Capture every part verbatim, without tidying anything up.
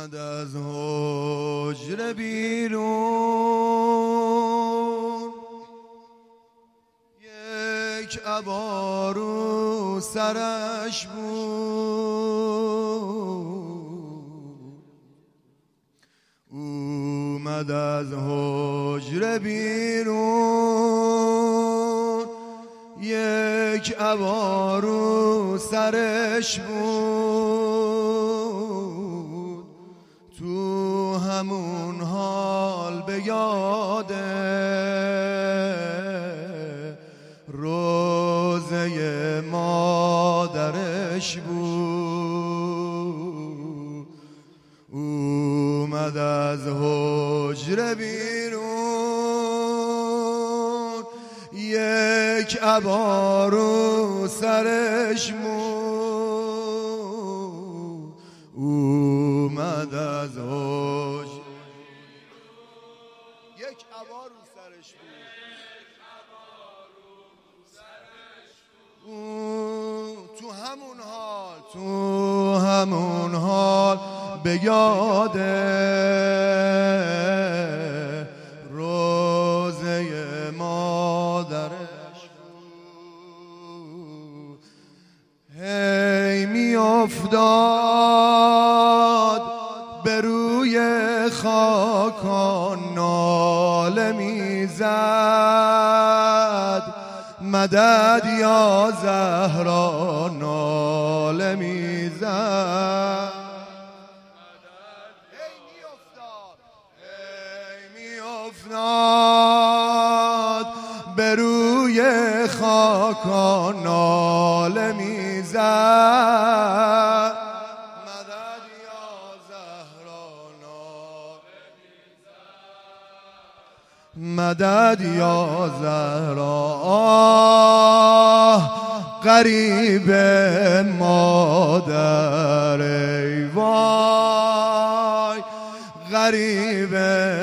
اومد از حجره بیرون، یک عبا رو سرش بود. اومد از حجره بیرون، یک عبا رو سرش بود. تو همون حال به یاد روزه مادرش بود. اومد از حجره بیرون، یک عبا رو سرش بود. اومد از حجره یک عبا رو سرش بود. تو همون حال تو همون حال به یاد روزه مادرش بود. هی می افتاد به روی خاکان، ناله می زد مدد یا زهرا، ناله می زد. هی می افتاد هی می افتاد به روی خاکان، ناله می زد مدد یا زهرا، ناله می زد مدد یا زهرا. آه غریب مادر ای وای، غریب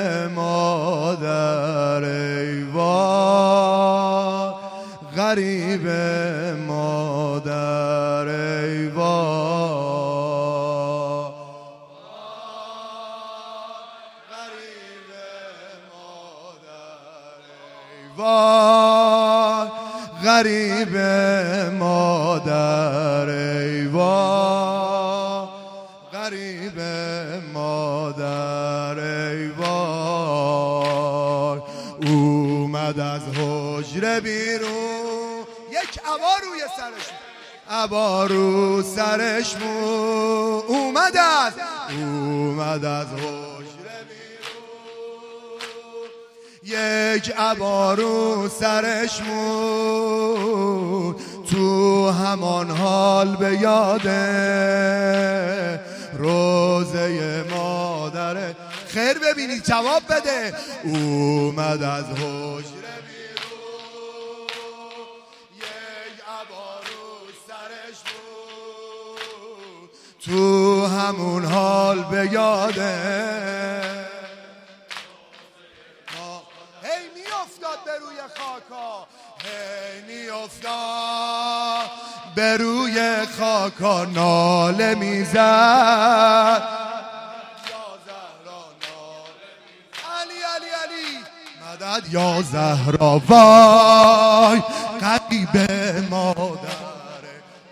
مادر ای وای، غریب مادر ای وای، غریب مادر ای وای، غریب مادر ای وای، غریب مادر ای وای. اومد از حجره بیرون، یک عبا روی سرش عبا رو سرش بود. اومد از اومد از حجره بیرون، یک عبا رو سرش بود. تو همان حال به یاد روزه مادر. خیر ببینید جواب بده. اومد از حجره بیرون، یک عبا رو سرش بود. تو همون حال به یاد هی می افتاد به روی خاکا، هی می افتاد به روی خاکا، ناله می زد علی علی علی مدد یا زهرا. وای غریب مادر،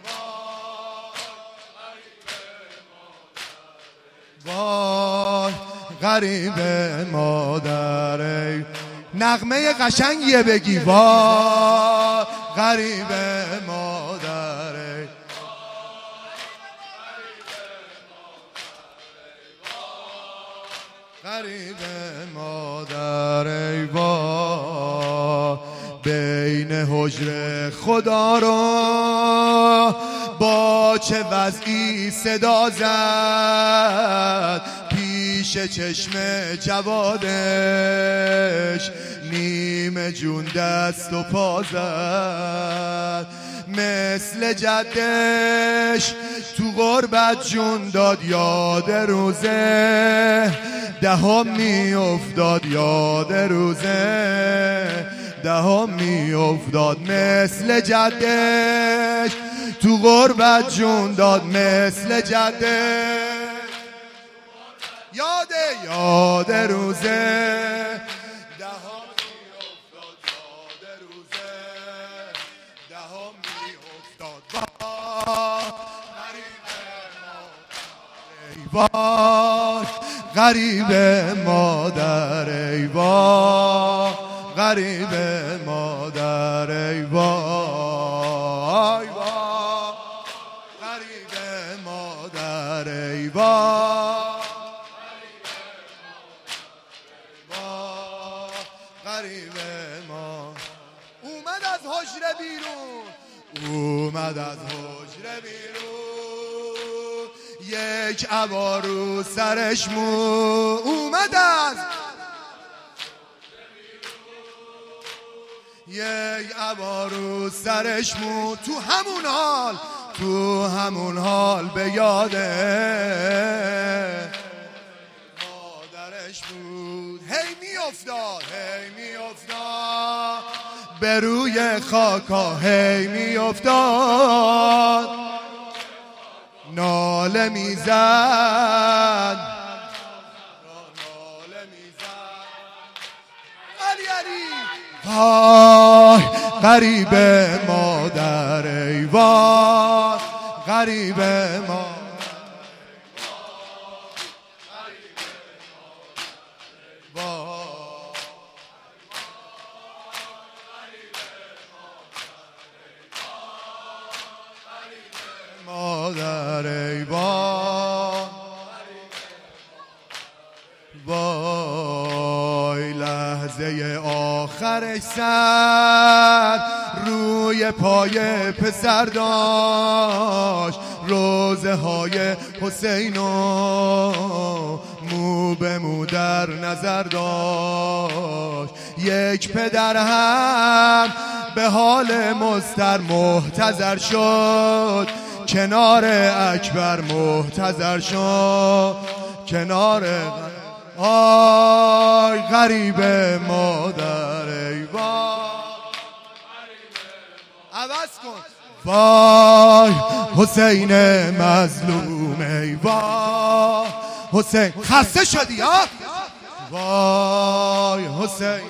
وای غریب مادر. نغمه قشنگیه بگی وای غریب مادر، غریب مادر ای وای. بین حجره خدا رو با چه وضعی صدا زد، پیش چشم جوادش نیم جون دست و پا زد. مثل جدش تو غربت جون داد، یاد روزه دهم می افتاد، یاد روزه دهم می افتاد. مثل جدش تو غربت جون داد، مثل جدش یاد یاد روزه دهان می افتاد، یاد روزه دهان می افتاد. غریب مادر ای وای، غریب مادر ای وای، غریب مادر ای وای، غریب ما. اومد از حجره بیرون، اومد از حجره بیرون، یک عبا رو سرش مو. اومد از یک عبا رو سرش مو. تو همون حال تو همون حال به یاده مادرش بود. هی می افتاد هی می افتاد به روی خاکا، هی می افتاد ناله می زد، ناله می زد. علی علی وای غریب مادر ای وای، غریب مادر مادر ای وای، وای لحظه آخرش سر روی پای پسر داشت، روزه های حسین و مو به مو در نظر داشت. یک پدر هم به حال مضطر محتضر شد، کنار اکبر محتضر شد، کنار آی غریب مادر ای وای. عوض کن وای حسین مظلوم ای وای، حسین خسته شدی ها، وای حسین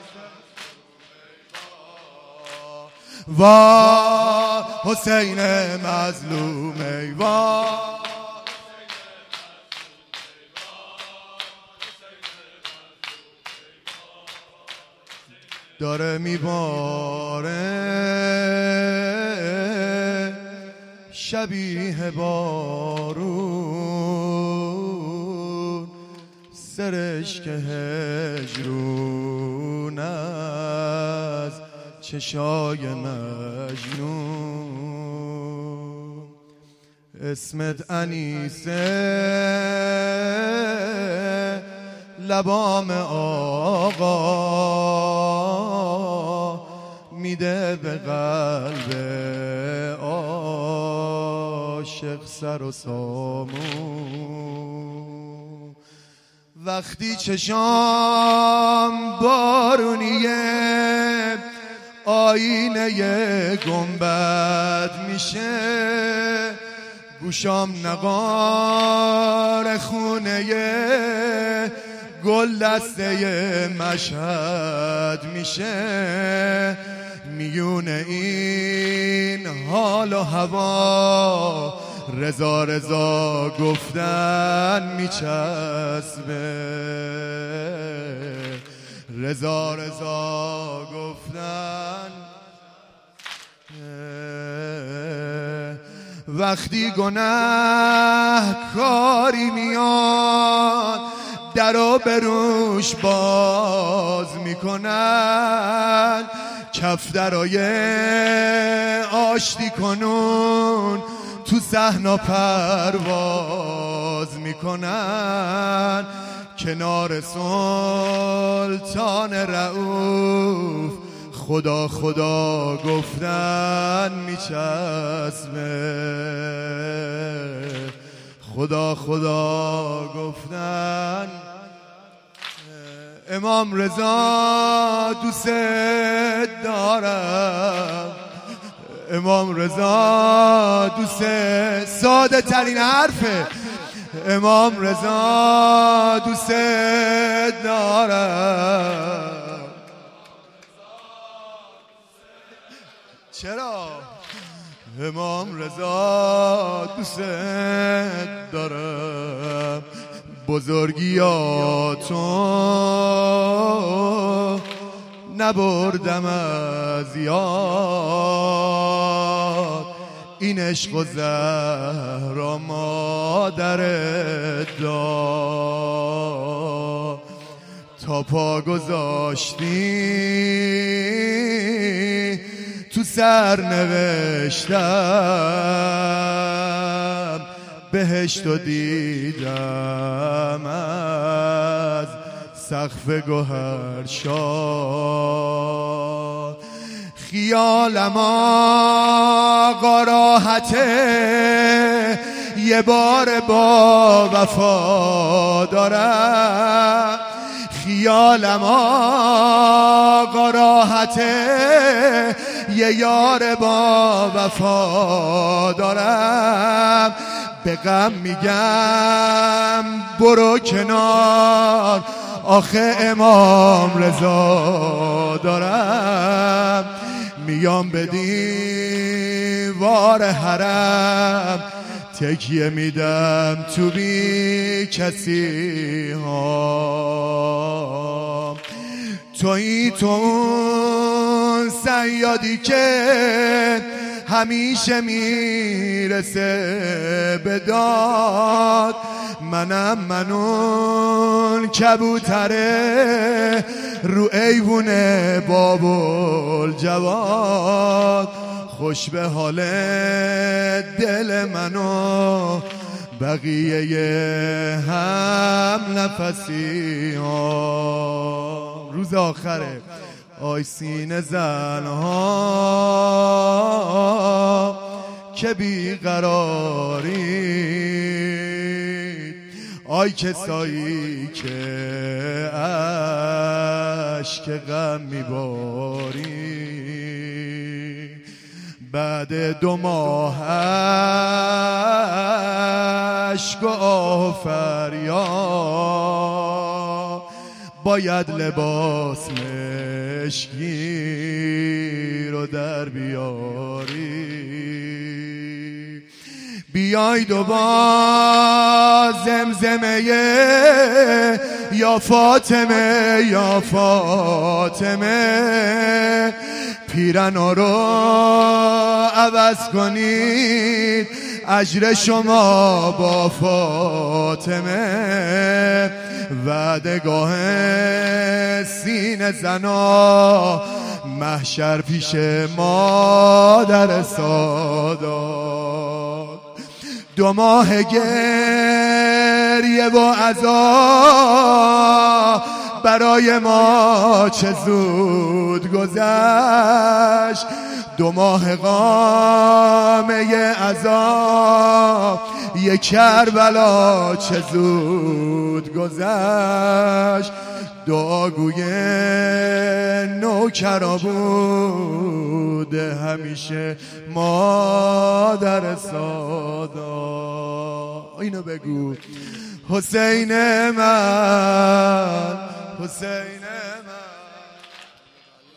وای حسین مظلوم ای وای. داره میباره شبیه بارون، سرشک هجرون از چشای مجنون. اسمت انیسه لبام آقا، میده به قلب عاشق سر و سامون. وقتی چشام بارونیه آینه گنبد میشه، گوشام نقار خونه گل دسته مشهد میشه. میون این حال و هوا رضا رضا گفتن میچسبه، رضا رضا گفتن. وقتی گناه کاری میاد درو بروش باز میکنن، کف درای آشتی کنون تو صحنا پرواز میکنن. کنار سلطان رؤوف خدا خدا گفتن میچسبه، خدا خدا گفتن. امام رضا دوست دارم، امام رضا دوست، ساده ترین حرفه، امام رضا دوست دارم. چرا؟ امام رضا دوست دارم، بزرگیاتو نبردم از یاد، این عشق و زهرا مادرت داد، تا پا گذاشتی تو سر نوشتم، بهشتو دیدم از سقف گوهر شاد. خیالم آقا راحته، یه بار با وفا دارم، خیالم آقا راحته، یه یار با وفا دارم، به غم میگم برو کنار، آخه امام رضا دارم، میام به دیوار حرم، تکیه میدم تو بی کسی ها. تویی تو اون صیادی که همیشه میرسه به داد، منم منون کبوتره رو ایوونه بابل جواد، خوش به حال دل منو بقیه هم نفسی ها. روز آخره آی سینه زنها که بیقراری، آی کسایی که اشک غم میباری، بعد دو ماه اشک و آه و فریاد، باید لباس مشکی رو در بیاری. بیاید و با زمزمه یا فاطمه یا فاطمه، پیرنا رو عوض کنید، اجر شما با فاطمه، وعدگاه سینه زنا، محشر پیش مادر سادات. دو ماه گریه و عذاب برای ما چه زود گذشت، دو ماه قامه عذاب یک کربلا چه زود گذشت. دعاگوی نوکرا بوده همیشه مادر سادا. اینو بگو حسین من، حسین